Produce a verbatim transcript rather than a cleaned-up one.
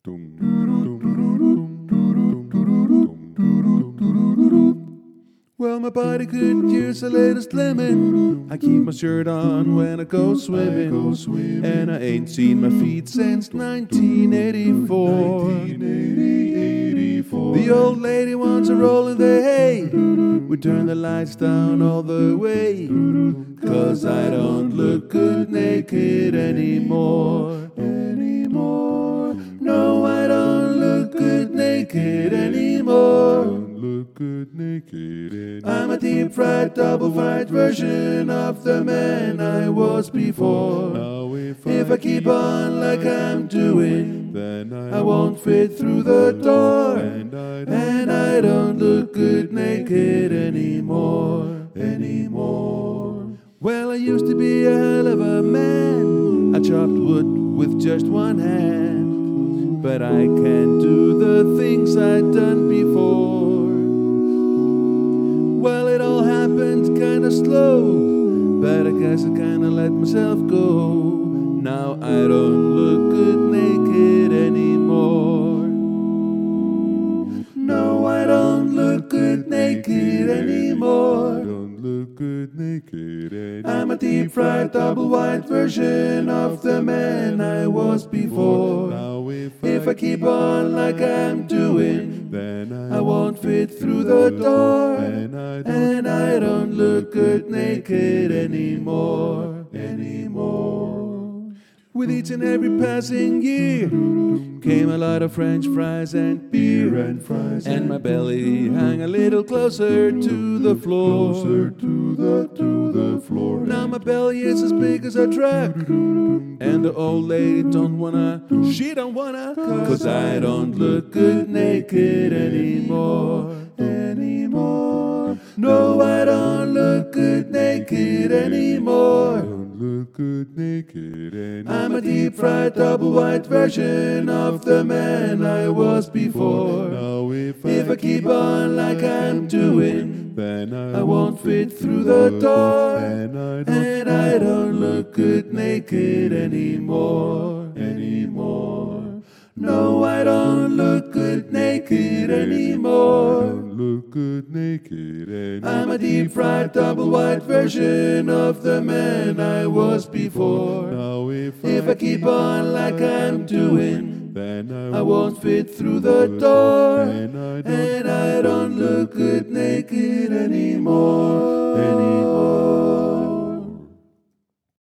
Well, my body could use a little slimming. I keep my shirt on when I go swimming, and I ain't seen my feet since nineteen eighty-four. The old lady wants a roll in the hay. We turn the lights down all the way, 'cause I don't look good naked anymore. Anymore. No, I don't look good naked anymore. Look good naked anymore. I'm a deep-fried, double-fried version of the man I was before. Now if, If I keep on like I'm doing, then I, I won't fit through the door, and I don't, and I don't look good naked anymore, anymore. Well, I used to be a hell of a man. I chopped wood with just one hand, but I can't do the things I'd done before. Well, it all happened kinda slow, but I guess I kinda let myself go. Now I don't look good naked anymore. No, I don't look good naked anymore. don't look good naked anymore. I'm a deep-fried, double-white version of the man I was before. Now if, If I keep on like I'm doing, then I, I won't fit through the door, and I don't, and I don't look good naked anymore, anymore. With each and every passing year came a lot of French fries and beer, and fries and my belly hung a little closer to the floor. closer to the to the floor. Now my belly is as big as a truck, and the old lady don't wanna, she don't wanna, 'cause I don't look good naked anymore, anymore. No, I don't look good naked anymore. Don't look good naked anymore. I'm a deep-fried, double-white version of the man I was before. Now if, If I keep on like I'm doing, then I, I won't fit through the door, and I don't, and I don't look good naked anymore, anymore. No, I don't look good naked anymore. don't look good naked anymore. I'm a deep-fried, double-white version of the man I was before. Now if, If I keep on like I'm doing, then I, I won't fit through the door, and I don't, and I don't look good naked anymore, anymore.